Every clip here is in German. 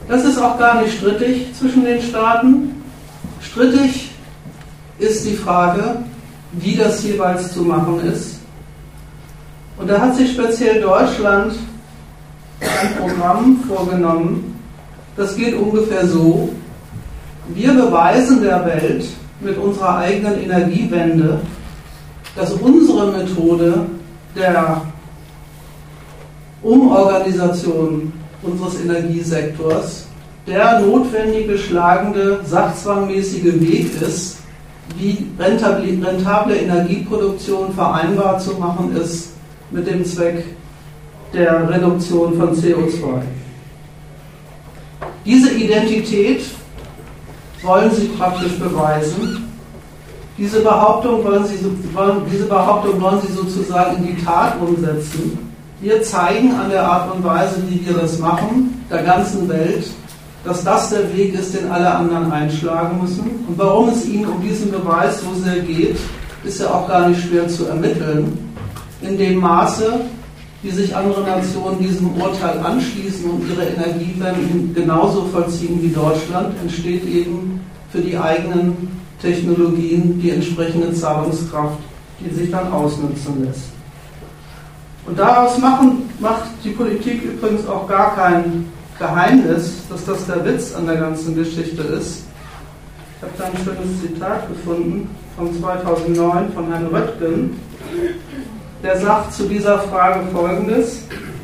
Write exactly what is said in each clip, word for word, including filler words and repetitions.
Das ist auch gar nicht strittig zwischen den Staaten. Strittig ist die Frage, wie das jeweils zu machen ist. Und da hat sich speziell Deutschland ein Programm vorgenommen, das geht ungefähr so: Wir beweisen der Welt mit unserer eigenen Energiewende, dass unsere Methode der Umorganisation unseres Energiesektors der notwendige, schlagende, sachzwangmäßige Weg ist, wie rentable, rentable Energieproduktion vereinbar zu machen ist mit dem Zweck der Reduktion von C O zwei. Diese Identität wollen Sie praktisch beweisen. Diese Behauptung wollen Sie, wollen, diese Behauptung wollen Sie sozusagen in die Tat umsetzen. Wir zeigen an der Art und Weise, wie wir das machen, der ganzen Welt, dass das der Weg ist, den alle anderen einschlagen müssen. Und warum es Ihnen um diesen Beweis so sehr geht, ist ja auch gar nicht schwer zu ermitteln. In dem Maße, wie sich andere Nationen diesem Urteil anschließen und ihre Energiewenden genauso vollziehen wie Deutschland, entsteht eben für die eigenen Technologien die entsprechende Zahlungskraft, die sich dann ausnutzen lässt. Und daraus machen, macht die Politik übrigens auch gar kein Geheimnis, dass das der Witz an der ganzen Geschichte ist. Ich habe da ein schönes Zitat gefunden von zweitausendneun von Herrn Röttgen. Der sagt zu dieser Frage Folgendes: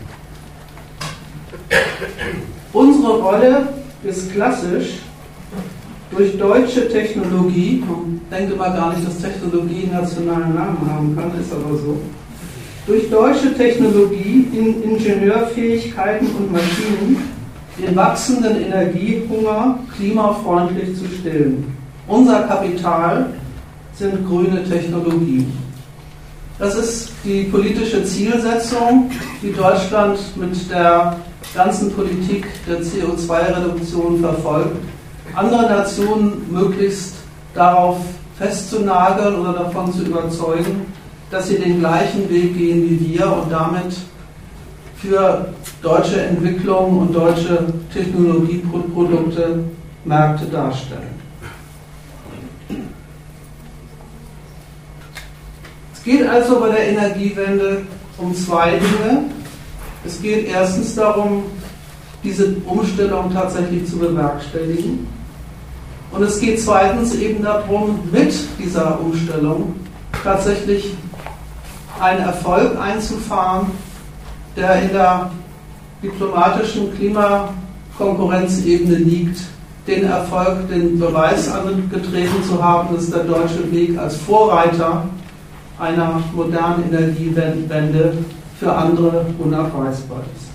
Unsere Rolle ist klassisch durch deutsche Technologie, ich denke mal gar nicht, dass Technologie einen nationalen Namen haben kann, ist aber so, durch deutsche Technologie, in Ingenieurfähigkeiten und Maschinen den wachsenden Energiehunger klimafreundlich zu stillen. Unser Kapital sind grüne Technologien. Das ist die politische Zielsetzung, die Deutschland mit der ganzen Politik der C O zwei Reduktion verfolgt. Andere Nationen möglichst darauf festzunageln oder davon zu überzeugen, dass sie den gleichen Weg gehen wie wir und damit für deutsche Entwicklung und deutsche Technologieprodukte Märkte darstellen. Es geht also bei der Energiewende um zwei Dinge. Es geht erstens darum, diese Umstellung tatsächlich zu bewerkstelligen. Und es geht zweitens eben darum, mit dieser Umstellung tatsächlich einen Erfolg einzufahren, der in der diplomatischen Klimakonkurrenzebene liegt, den Erfolg, den Beweis angetreten zu haben, dass der deutsche Weg als Vorreiter einer modernen Energiewende für andere unabweisbar ist.